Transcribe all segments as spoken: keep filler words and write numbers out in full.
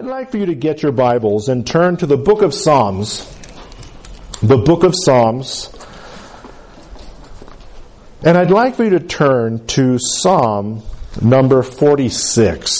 I'd like for you to get your Bibles and turn to the book of Psalms. The book of Psalms. And I'd like for you to turn to Psalm number forty-six.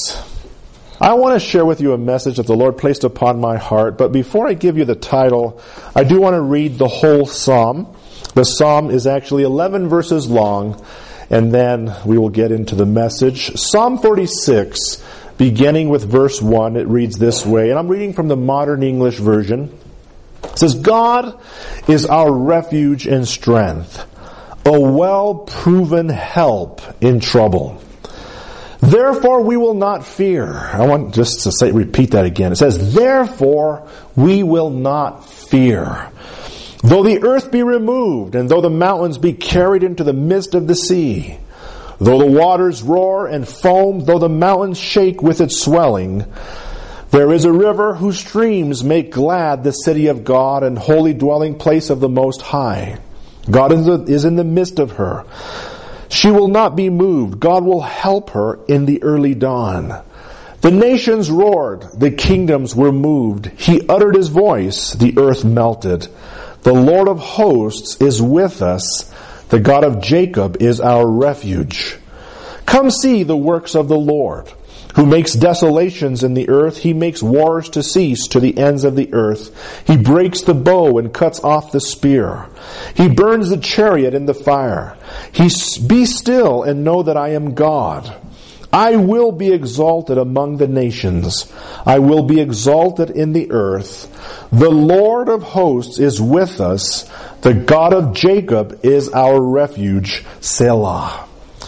I want to share with you a message that the Lord placed upon my heart, but before I give you the title, I do want to read the whole psalm. The psalm is actually eleven verses long, and then we will get into the message. Psalm forty-six, beginning with verse one, it reads this way, and I'm reading from the Modern English Version. It says, God is our refuge and strength, a well-proven help in trouble. Therefore we will not fear. I want just to say, repeat that again. It says, therefore we will not fear. Though the earth be removed, and though the mountains be carried into the midst of the sea, though the waters roar and foam, though the mountains shake with its swelling, there is a river whose streams make glad the city of God and holy dwelling place of the Most High. God is in the midst of her. She will not be moved. God will help her in the early dawn. The nations roared. The kingdoms were moved. He uttered his voice. The earth melted. The Lord of hosts is with us. The God of Jacob is our refuge. Come see the works of the Lord, who makes desolations in the earth. He makes wars to cease to the ends of the earth. He breaks the bow and cuts off the spear. He burns the chariot in the fire. He be still and know that I am God. I will be exalted among the nations. I will be exalted in the earth. The Lord of hosts is with us. The God of Jacob is our refuge. Selah.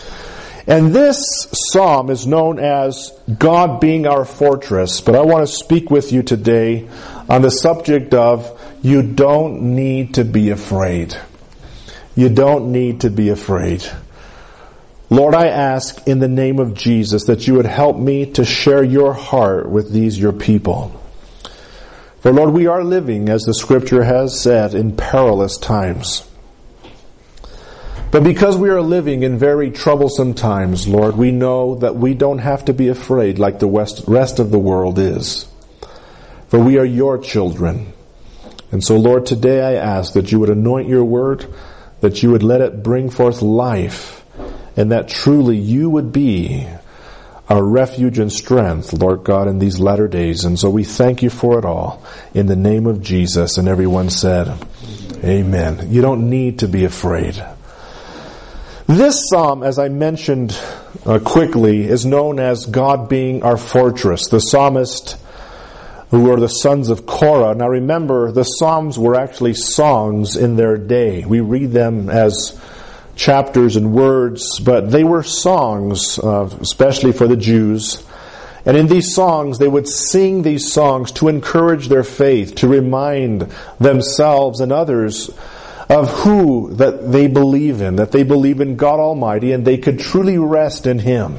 And this psalm is known as God being our fortress. But I want to speak with you today on the subject of you don't need to be afraid. You don't need to be afraid. Lord, I ask in the name of Jesus that you would help me to share your heart with these your people. For Lord, we are living, as the scripture has said, in perilous times. But because we are living in very troublesome times, Lord, we know that we don't have to be afraid like the rest of the world is. For we are your children. And so, Lord, today I ask that you would anoint your word, that you would let it bring forth life, and that truly you would be our refuge and strength, Lord God, in these latter days. And so we thank you for it all. In the name of Jesus. And everyone said, amen. Amen. You don't need to be afraid. This psalm, as I mentioned uh, quickly, is known as God being our fortress. The psalmist, who were the sons of Korah. Now remember, the psalms were actually songs in their day. We read them as chapters and words, but they were songs, uh, especially for the Jews. And in these songs, they would sing these songs to encourage their faith, to remind themselves and others of who that they believe in, that they believe in God Almighty, and they could truly rest in Him.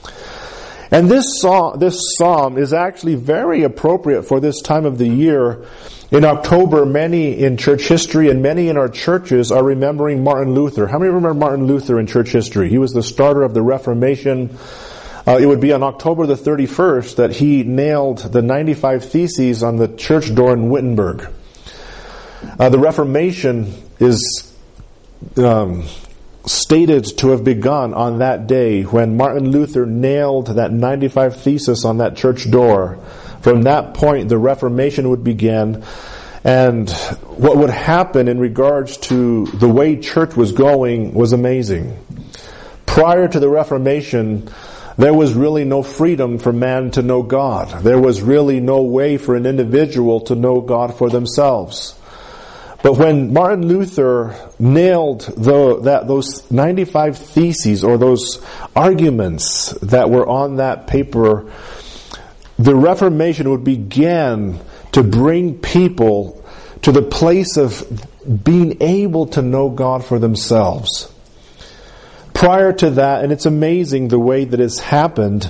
And this song, this psalm is actually very appropriate for this time of the year. In October, many in church history and many in our churches are remembering Martin Luther. How many remember Martin Luther in church history? He was the starter of the Reformation. Uh, it would be on October the thirty-first that he nailed the ninety-five Theses on the church door in Wittenberg. Uh, the Reformation is um, stated to have begun on that day when Martin Luther nailed that ninety-five Theses on that church door. From that point, the Reformation would begin, and what would happen in regards to the way church was going was amazing. Prior to the Reformation, there was really no freedom for man to know God. There was really no way for an individual to know God for themselves. But when Martin Luther nailed the, that, those ninety-five Theses, or those arguments that were on that paper, the Reformation would begin to bring people to the place of being able to know God for themselves. Prior to that, and it's amazing the way that it's happened,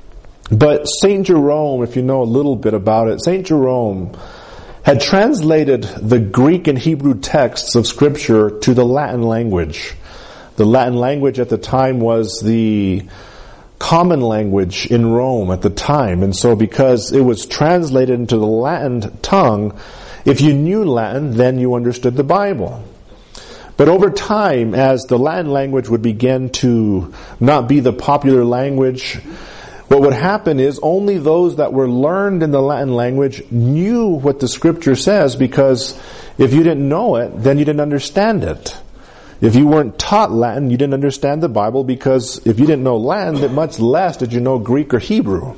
but Saint Jerome, if you know a little bit about it, Saint Jerome had translated the Greek and Hebrew texts of Scripture to the Latin language. The Latin language at the time was the common language in Rome at the time. And so because it was translated into the Latin tongue, if you knew Latin, then you understood the Bible. But over time, as the Latin language would begin to not be the popular language, what would happen is only those that were learned in the Latin language knew what the Scripture says, because if you didn't know it, then you didn't understand it. If you weren't taught Latin, you didn't understand the Bible, because if you didn't know Latin, then much less did you know Greek or Hebrew.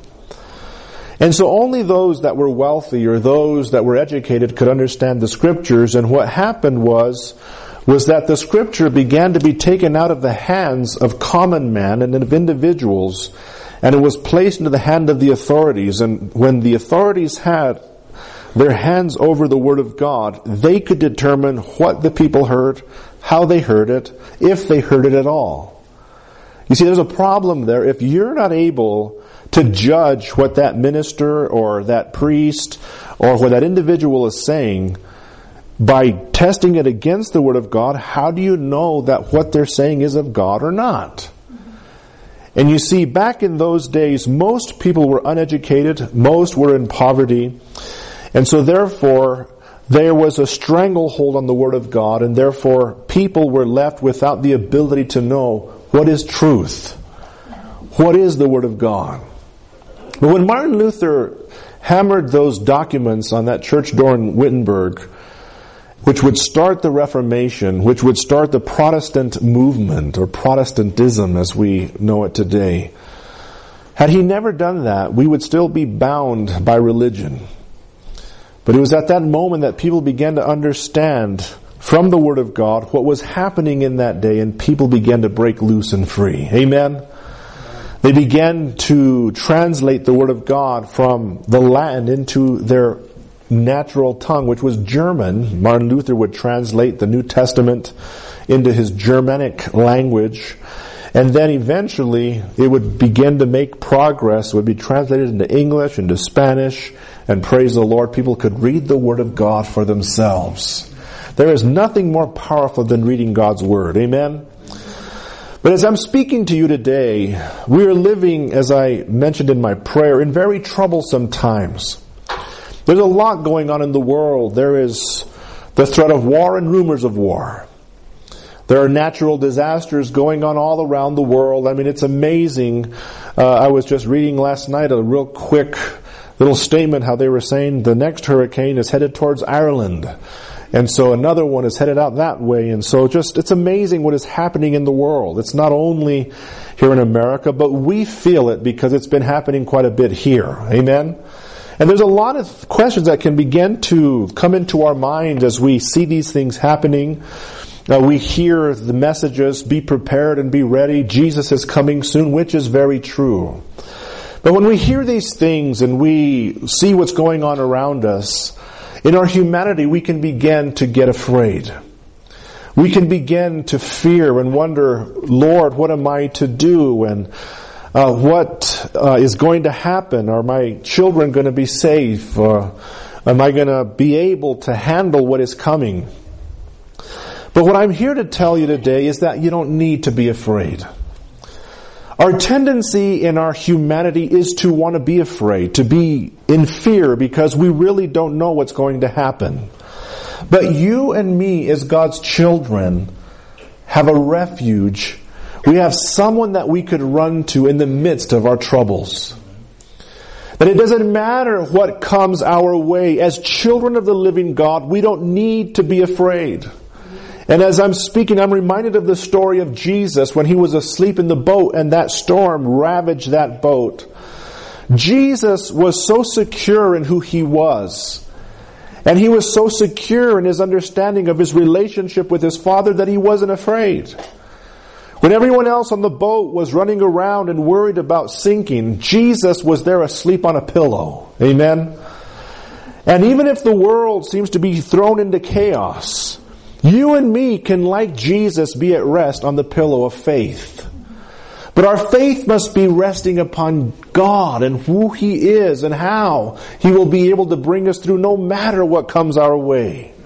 And so only those that were wealthy or those that were educated could understand the Scriptures. And what happened was, was that the Scripture began to be taken out of the hands of common man and of individuals, and it was placed into the hand of the authorities. And when the authorities had their hands over the Word of God, they could determine what the people heard, how they heard it, if they heard it at all. You see, there's a problem there. If you're not able to judge what that minister or that priest or what that individual is saying by testing it against the Word of God, how do you know that what they're saying is of God or not? And you see, back in those days, most people were uneducated, most were in poverty, and so therefore there was a stranglehold on the Word of God, and therefore people were left without the ability to know what is truth, what is the Word of God. But when Martin Luther hammered those documents on that church door in Wittenberg, which would start the Reformation, which would start the Protestant movement, or Protestantism as we know it today, had he never done that, we would still be bound by religion. But it was at that moment that people began to understand from the Word of God what was happening in that day, and people began to break loose and free. Amen? They began to translate the Word of God from the Latin into their natural tongue, which was German. Martin Luther would translate the New Testament into his Germanic language, and then eventually it would begin to make progress. It would be translated into English, into Spanish, and praise the Lord, people could read the Word of God for themselves. There is nothing more powerful than reading God's Word. Amen? But as I'm speaking to you today, we are living, as I mentioned in my prayer, in very troublesome times. There's a lot going on in the world. There is the threat of war and rumors of war. There are natural disasters going on all around the world. I mean, it's amazing. Uh, I was just reading last night a real quick little statement how they were saying the next hurricane is headed towards Ireland. And so another one is headed out that way. And so just, it's amazing what is happening in the world. It's not only here in America, but we feel it because it's been happening quite a bit here. Amen? And there's a lot of questions that can begin to come into our mind as we see these things happening. Uh, we hear the messages, be prepared and be ready. Jesus is coming soon, which is very true. But when we hear these things and we see what's going on around us, in our humanity we can begin to get afraid. We can begin to fear and wonder, Lord, what am I to do? And Uh, what uh, is going to happen? Are my children going to be safe? Or am I going to be able to handle what is coming? But what I'm here to tell you today is that you don't need to be afraid. Our tendency in our humanity is to want to be afraid, to be in fear, because we really don't know what's going to happen. But you and me, as God's children, have a refuge. We have someone that we could run to in the midst of our troubles. That it doesn't matter what comes our way. As children of the living God, we don't need to be afraid. And as I'm speaking, I'm reminded of the story of Jesus when he was asleep in the boat and that storm ravaged that boat. Jesus was so secure in who he was. And he was so secure in his understanding of his relationship with his Father that he wasn't afraid. When everyone else on the boat was running around and worried about sinking, Jesus was there asleep on a pillow. Amen? And even if the world seems to be thrown into chaos, you and me can, like Jesus, be at rest on the pillow of faith. But our faith must be resting upon God and who He is and how He will be able to bring us through no matter what comes our way.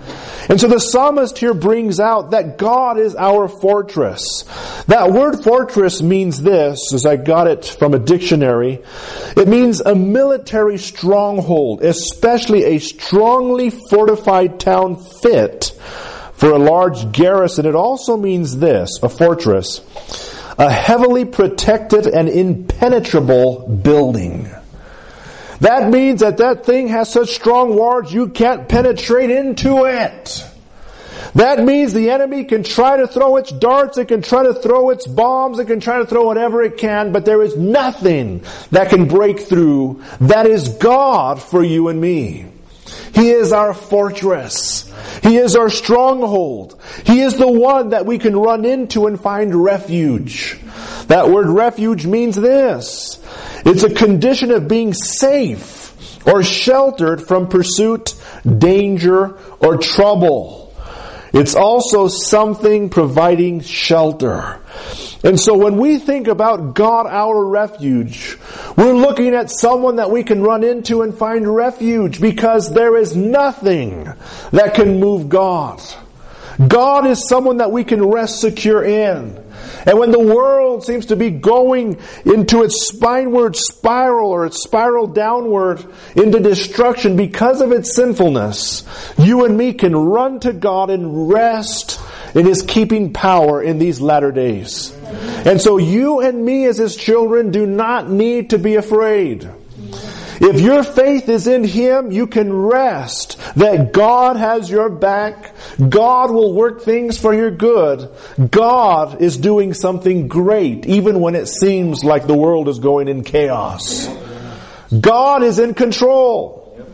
And so the psalmist here brings out that God is our fortress. That word fortress means this, as I got it from a dictionary. It means a military stronghold, especially a strongly fortified town fit for a large garrison. It also means this, a fortress, a heavily protected and impenetrable building. That means that that thing has such strong walls you can't penetrate into it. That means the enemy can try to throw its darts, it can try to throw its bombs, it can try to throw whatever it can, but there is nothing that can break through. That is God for you and me. He is our fortress. He is our stronghold. He is the one that we can run into and find refuge. That word refuge means this. It's a condition of being safe or sheltered from pursuit, danger, or trouble. It's also something providing shelter. And so when we think about God, our refuge, we're looking at someone that we can run into and find refuge, because there is nothing that can move God. God is someone that we can rest secure in. And when the world seems to be going into its spineward spiral, or its spiral downward into destruction because of its sinfulness, you and me can run to God and rest in His keeping power in these latter days. And so you and me as His children do not need to be afraid. If your faith is in Him, you can rest that God has your back. God will work things for your good. God is doing something great, even when it seems like the world is going in chaos. God is in control.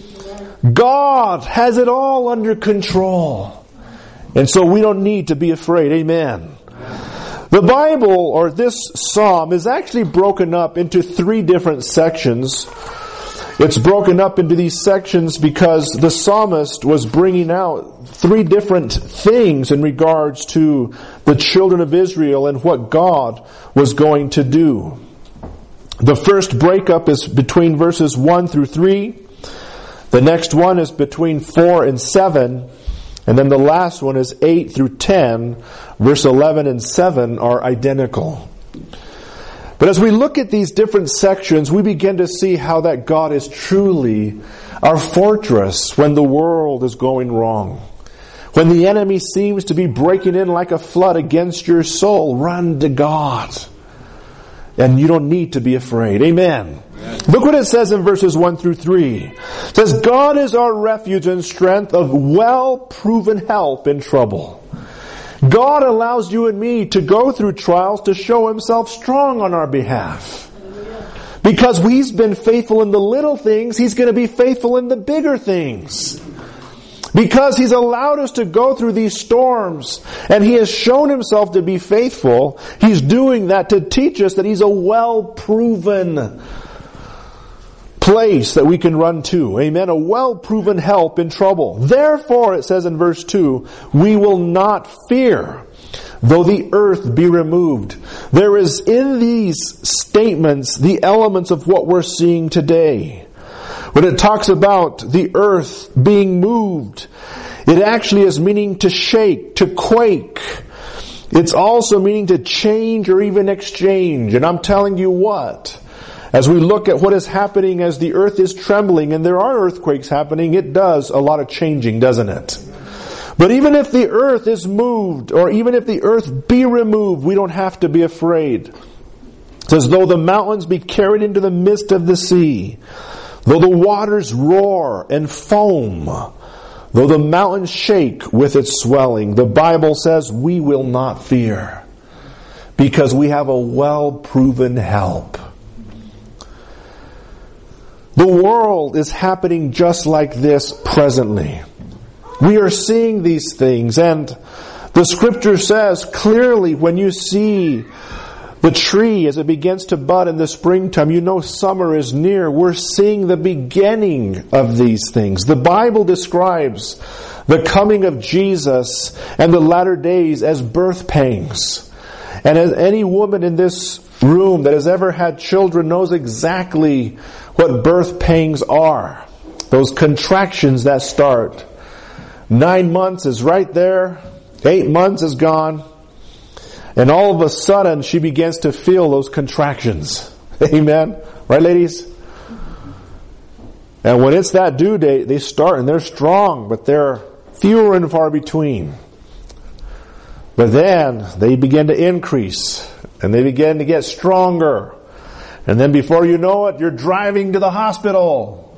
God has it all under control. And so we don't need to be afraid. Amen. The Bible, or this psalm, is actually broken up into three different sections. It's broken up into these sections because the psalmist was bringing out three different things in regards to the children of Israel and what God was going to do. The first breakup is between verses one through three. The next one is between four and seven. And then the last one is eight through ten. Verse eleven and seven are identical. But as we look at these different sections, we begin to see how that God is truly our fortress when the world is going wrong. When the enemy seems to be breaking in like a flood against your soul, run to God. And you don't need to be afraid. Amen. Amen. Look what it says in verses one through three. It says, God is our refuge and strength, of well-proven help in trouble. God allows you and me to go through trials to show Himself strong on our behalf. Because He's been faithful in the little things, He's going to be faithful in the bigger things. Because He's allowed us to go through these storms, and He has shown Himself to be faithful, He's doing that to teach us that He's a well-proven place that we can run to. Amen. A well-proven help in trouble. Therefore, it says in verse two, we will not fear, though the earth be removed. There is in these statements the elements of what we're seeing today. When it talks about the earth being moved, it actually is meaning to shake, to quake. It's also meaning to change or even exchange. And I'm telling you what, as we look at what is happening as the earth is trembling, and there are earthquakes happening, it does a lot of changing, doesn't it? But even if the earth is moved, or even if the earth be removed, we don't have to be afraid. It says, though the mountains be carried into the midst of the sea, though the waters roar and foam, though the mountains shake with its swelling, the Bible says we will not fear, because we have a well-proven help. The world is happening just like this presently. We are seeing these things, and the Scripture says clearly, when you see the tree as it begins to bud in the springtime, you know summer is near. We're seeing the beginning of these things. The Bible describes the coming of Jesus and the latter days as birth pangs. And as any woman in this room that has ever had children knows exactly what birth pangs are. Those contractions that start. Nine months is right there. Eight months is gone. And all of a sudden, she begins to feel those contractions. Amen? Right, ladies? And when it's that due date, they start, and they're strong, but they're fewer and far between. But then, they begin to increase, and they begin to get stronger. And then before you know it, you're driving to the hospital.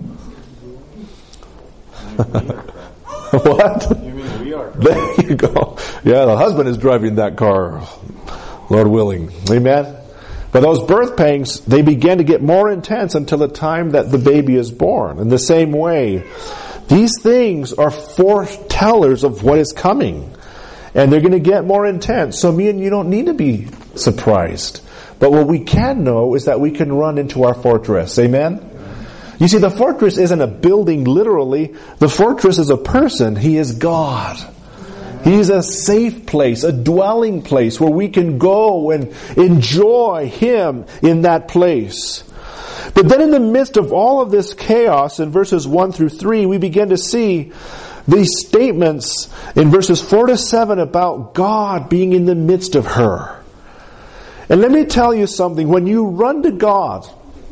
What? You mean we are? There you go. Yeah, the husband is driving that car, Lord willing. Amen? But those birth pangs, they begin to get more intense until the time that the baby is born. In the same way, these things are foretellers of what is coming. And they're going to get more intense. So me and you don't need to be surprised. But what we can know is that we can run into our fortress. Amen? You see, the fortress isn't a building literally. The fortress is a person. He is God. He's a safe place, a dwelling place where we can go and enjoy Him in that place. But then in the midst of all of this chaos in verses one through three, we begin to see these statements in verses four to seven about God being in the midst of her. And let me tell you something. When you run to God,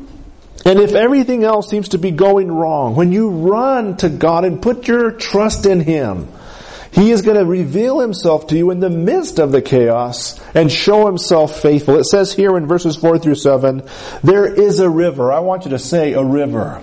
and if everything else seems to be going wrong, when you run to God and put your trust in Him, He is going to reveal Himself to you in the midst of the chaos and show Himself faithful. It says here in verses four through seven, there is a river. I want you to say a river.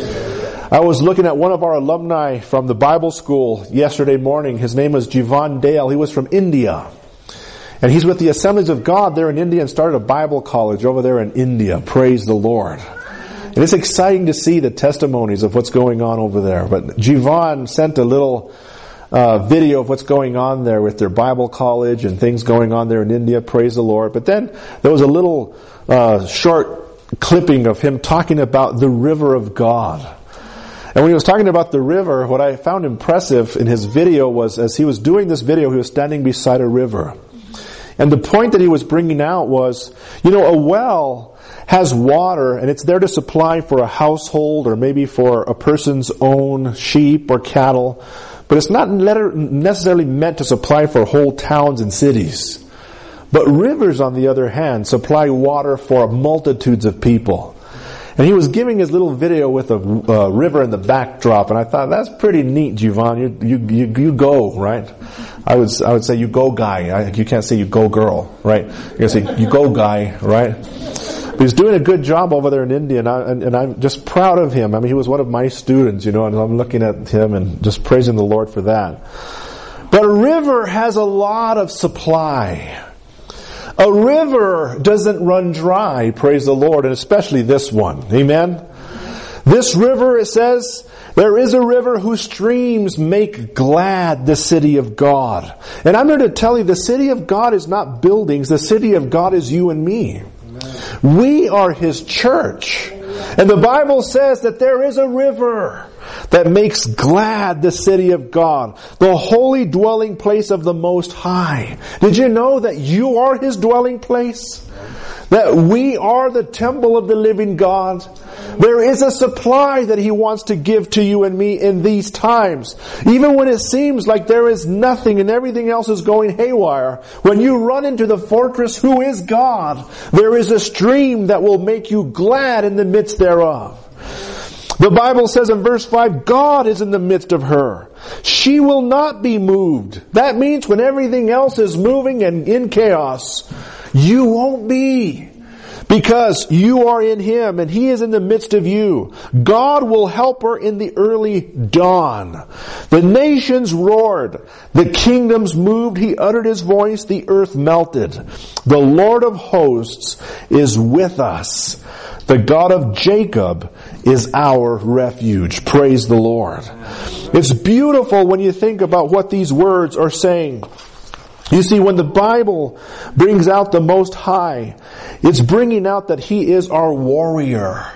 I was looking at one of our alumni from the Bible school yesterday morning. His name was Jivan Dale. He was from India. And he's with the Assemblies of God there in India and started a Bible college over there in India. Praise the Lord. And it's exciting to see the testimonies of what's going on over there. But Jivan sent a little uh, video of what's going on there with their Bible college and things going on there in India. Praise the Lord. But then there was a little uh, short clipping of him talking about the river of God. And when he was talking about the river, what I found impressive in his video was, as he was doing this video, he was standing beside a river. And the point that he was bringing out was, you know, a well has water and it's there to supply for a household or maybe for a person's own sheep or cattle. But it's not necessarily meant to supply for whole towns and cities. But rivers, on the other hand, supply water for multitudes of people. And he was giving his little video with a uh, river in the backdrop, and I thought, that's pretty neat, Jivan. You, you, you, you go, right? I would, I would say, you go, guy. I, you can't say you go, girl, right? You're gonna say, you go, guy, right? But he's doing a good job over there in India, and, I, and, and I'm just proud of him. I mean, he was one of my students, you know, and I'm looking at him and just praising the Lord for that. But a river has a lot of supply. A river doesn't run dry, praise the Lord, and especially this one. Amen? This river, it says, there is a river whose streams make glad the city of God. And I'm here to tell you, the city of God is not buildings. The city of God is you and me. Amen. We are His church. And the Bible says that there is a river that makes glad the city of God, the holy dwelling place of the Most High. Did you know that you are His dwelling place? That we are the temple of the living God? There is a supply that He wants to give to you and me in these times. Even when it seems like there is nothing and everything else is going haywire, when you run into the fortress who is God, there is a stream that will make you glad in the midst thereof. The Bible says in verse five, God is in the midst of her. She will not be moved. That means when everything else is moving and in chaos, you won't be. Because you are in Him and He is in the midst of you. God will help her in the early dawn. The nations roared. The kingdoms moved. He uttered His voice. The earth melted. The Lord of hosts is with us. The God of Jacob is our refuge. Praise the Lord. It's beautiful when you think about what these words are saying. You see, when the Bible brings out the Most High, it's bringing out that He is our warrior.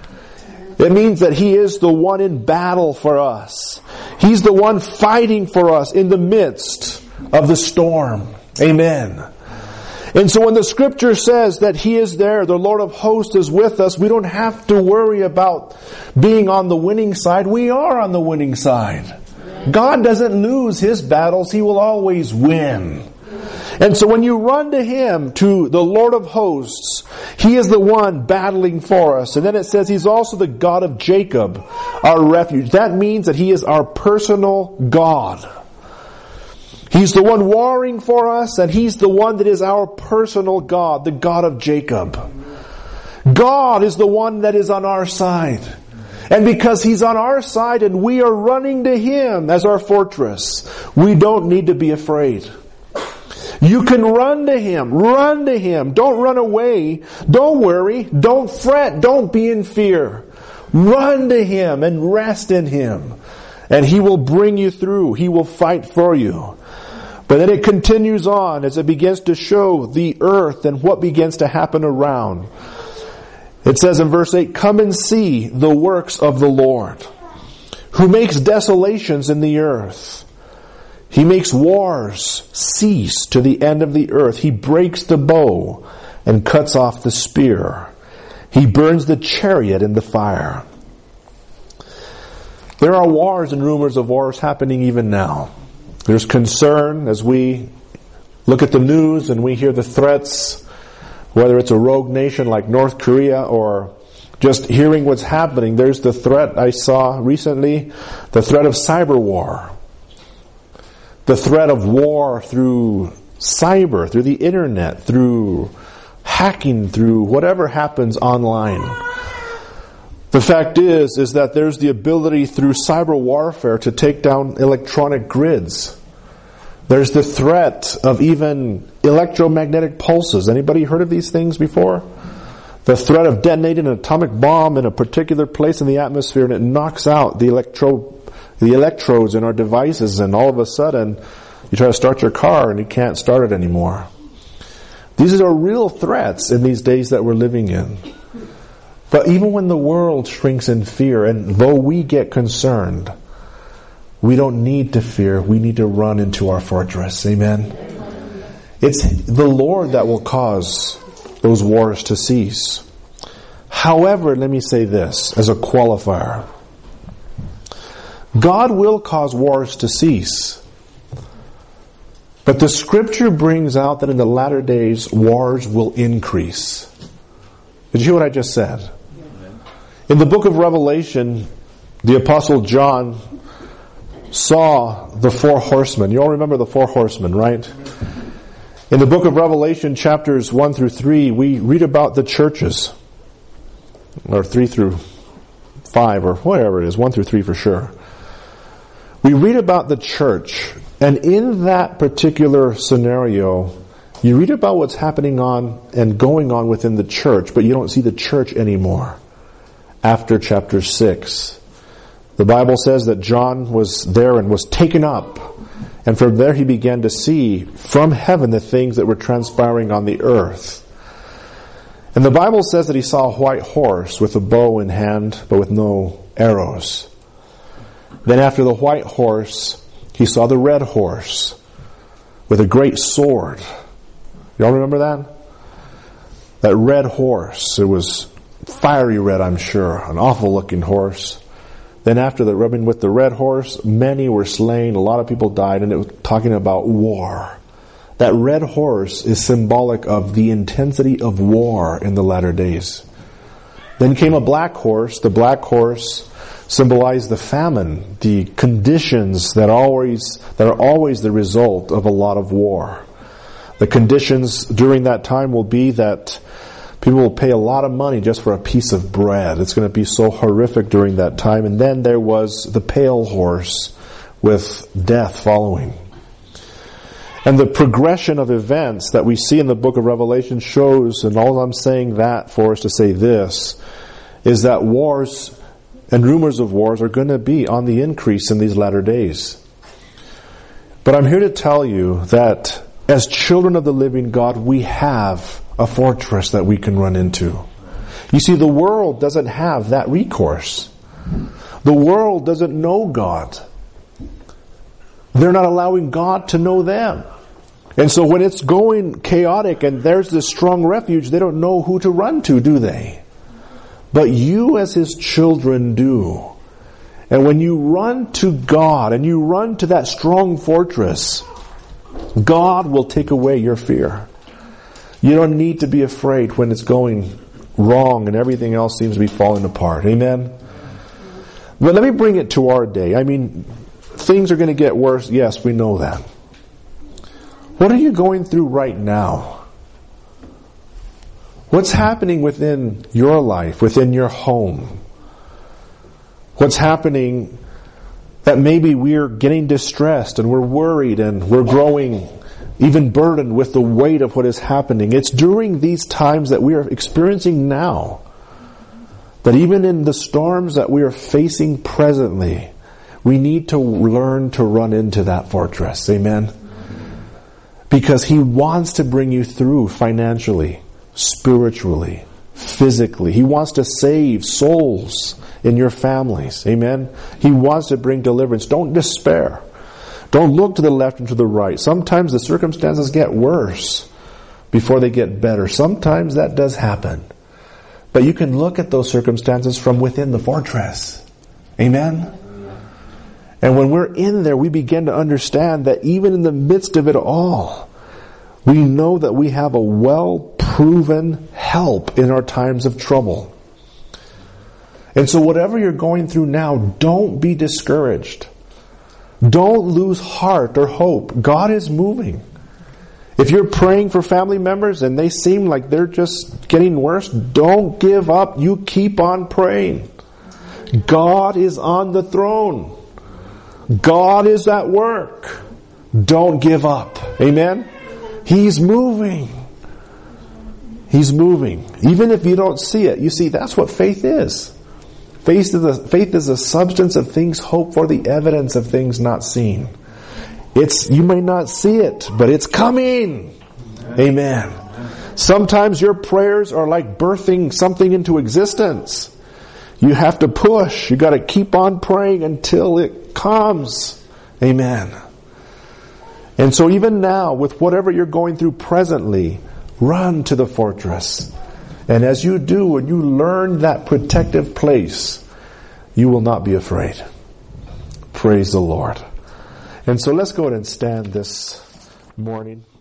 It means that He is the one in battle for us. He's the one fighting for us in the midst of the storm. Amen. And so when the Scripture says that He is there, the Lord of hosts is with us, we don't have to worry about being on the winning side. We are on the winning side. God doesn't lose His battles. He will always win. And so when you run to Him, to the Lord of hosts, He is the one battling for us. And then it says He's also the God of Jacob, our refuge. That means that He is our personal God. He's the one warring for us, and He's the one that is our personal God, the God of Jacob. God is the one that is on our side. And because He's on our side and we are running to Him as our fortress, we don't need to be afraid. You can run to Him. Run to Him. Don't run away. Don't worry. Don't fret. Don't be in fear. Run to Him and rest in Him. And He will bring you through. He will fight for you. But then it continues on as it begins to show the earth and what begins to happen around. It says in verse eight, "Come and see the works of the Lord, who makes desolations in the earth. He makes wars cease to the end of the earth. He breaks the bow and cuts off the spear. He burns the chariot in the fire." There are wars and rumors of wars happening even now. There's concern as we look at the news and we hear the threats, whether it's a rogue nation like North Korea or just hearing what's happening. There's the threat I saw recently, the threat of cyber war. The threat of war through cyber, through the internet, through hacking, through whatever happens online. The fact is, is that there's the ability through cyber warfare to take down electronic grids. There's the threat of even electromagnetic pulses. Anybody heard of these things before? The threat of detonating an atomic bomb in a particular place in the atmosphere and it knocks out the electro, the electrodes in our devices, and all of a sudden you try to start your car and you can't start it anymore. These are real threats in these days that we're living in. But even when the world shrinks in fear, and though we get concerned, we don't need to fear. We need to run into our fortress. Amen? It's the Lord that will cause those wars to cease. However, let me say this as a qualifier. God will cause wars to cease. But the Scripture brings out that in the latter days, wars will increase. Did you hear what I just said? In the book of Revelation, the Apostle John saw the four horsemen. You all remember the four horsemen, right? In the book of Revelation, chapters one through three, we read about the churches. Or three through five, or whatever it is, one through three for sure. We read about the church, and in that particular scenario, you read about what's happening on and going on within the church, but you don't see the church anymore after chapter six. The Bible says that John was there and was taken up, and from there he began to see from heaven the things that were transpiring on the earth. And the Bible says that he saw a white horse with a bow in hand, but with no arrows. Then after the white horse, he saw the red horse with a great sword. Y'all remember that? That red horse. It was fiery red, I'm sure. An awful looking horse. Then after the rubbing with the red horse, many were slain. A lot of people died. And it was talking about war. That red horse is symbolic of the intensity of war in the latter days. Then came a black horse. The black horse symbolized the famine, the conditions that always that are always the result of a lot of war. The conditions during that time will be that people will pay a lot of money just for a piece of bread. It's going to be so horrific during that time. And then there was the pale horse with death following. And the progression of events that we see in the book of Revelation shows, and all I'm saying that for is to say this, is that wars and rumors of wars are going to be on the increase in these latter days. But I'm here to tell you that as children of the living God, we have a fortress that we can run into. You see, the world doesn't have that recourse. The world doesn't know God. They're not allowing God to know them. And so when it's going chaotic and there's this strong refuge, they don't know who to run to, do they? But you as His children do. And when you run to God and you run to that strong fortress, God will take away your fear. You don't need to be afraid when it's going wrong and everything else seems to be falling apart. Amen? But let me bring it to our day. I mean, things are going to get worse. Yes, we know that. What are you going through right now? What's happening within your life, within your home? What's happening that maybe we're getting distressed and we're worried and we're growing even burdened with the weight of what is happening? It's during these times that we are experiencing now that even in the storms that we are facing presently, we need to learn to run into that fortress. Amen? Because He wants to bring you through financially, spiritually, physically. He wants to save souls in your families. Amen? He wants to bring deliverance. Don't despair. Don't look to the left and to the right. Sometimes the circumstances get worse before they get better. Sometimes that does happen. But you can look at those circumstances from within the fortress. Amen? And when we're in there, we begin to understand that even in the midst of it all, we know that we have a well-proven help in our times of trouble. And so whatever you're going through now, don't be discouraged. Don't lose heart or hope. God is moving. If you're praying for family members and they seem like they're just getting worse, don't give up. You keep on praying. God is on the throne. God is at work. Don't give up. Amen? He's moving. He's moving. Even if you don't see it. You see, that's what faith is. Faith is a, faith is a substance of things hoped for, the evidence of things not seen. It's, you may not see it, but it's coming. Amen. Sometimes your prayers are like birthing something into existence. You have to push. You got to keep on praying until it comes. Amen. And so even now, with whatever you're going through presently, run to the fortress. And as you do, and you learn that protective place, you will not be afraid. Praise the Lord. And so let's go ahead and stand this morning.